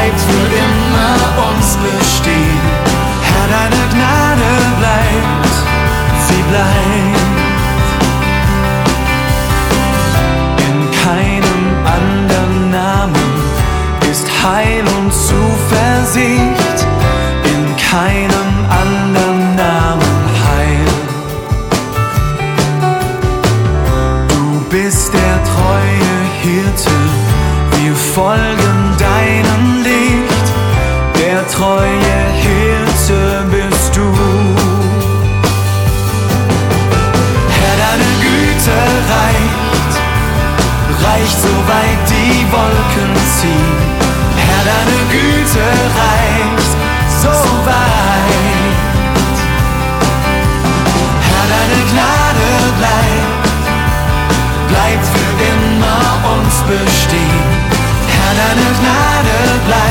bleibt für immer uns bestehen. Herr, deine Gnade bleibt, sie bleibt. In keinem anderen Namen ist Heil und Zuversicht, in keinem anderen Namen Heil. Du bist der treue Hirte, wir folgen deinem Licht, der treue Hirte bist du. Herr, deine Güte reicht so weit die Wolken ziehen. Herr, deine Güte reicht so weit. Herr, deine Gnade bleibt für immer uns bestehen. Herr, deine Gnade bleibt.